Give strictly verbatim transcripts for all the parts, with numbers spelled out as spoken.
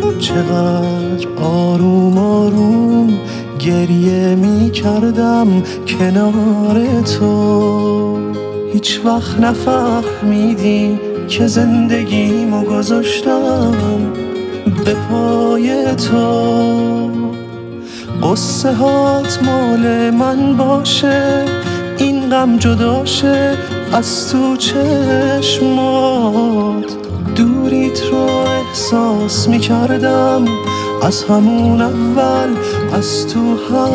چقدر آروم آروم گریه می کردم کنار تو، هیچ وقت نفهمیدی که زندگیمو گذاشتم به پای تو. قصه هات مال من باشه، این غم جداشه از تو چشمات. دوریت رو احساس می کردم از همون اول، از تو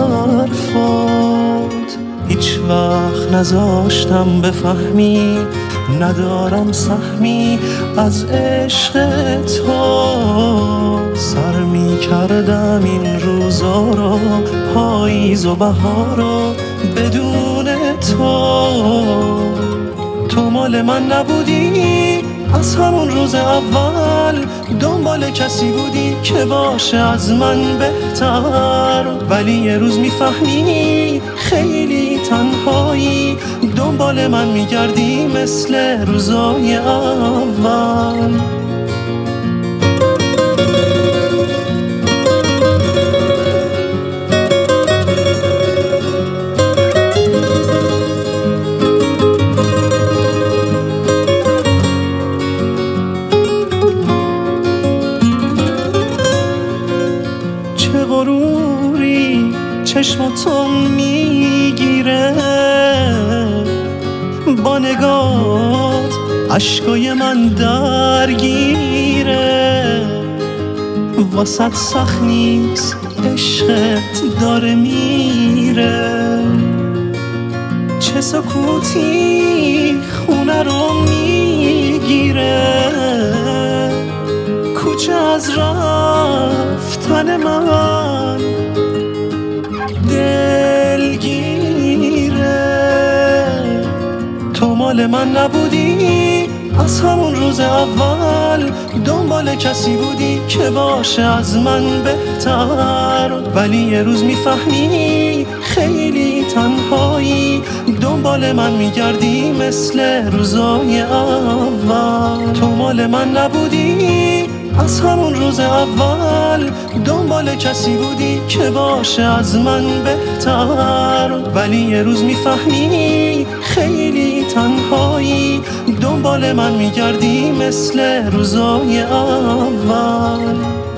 حرفات. هیچ وقت نذاشتم بفهمی ندارم سهمی از عشق تو. سر می کردم این روزا رو، پاییز و بهارا بدون تو. تو مال من نبودی از همون روز اول، دنبال کسی بودی که باشه از من بهتر. ولی یه روز میفهمی خیلی تنهایی، دنبال من میگردی مثل روزای اول. چه غروری چشماتو میگیره، با نگات عشقای من درگیره. واسط سخت نیست عشقت داره میره، چه سکوتی خونه رو میگیره. کوچه از رفتن من دلگیره. تو مال من نبودی از همون روز اول، دنبال کسی بودی که باشه از من بهتر. ولی یه روز میفهمی خیلی تنهایی، دنبال من میگردی مثل روزای اول. تو مال من نبودی از همون روز اول، دنبال کسی بودی که باشه از من بهتر. ولی یه روز میفهمی خیلی تنهایی، دنبال من میگردی مثل روزای اول.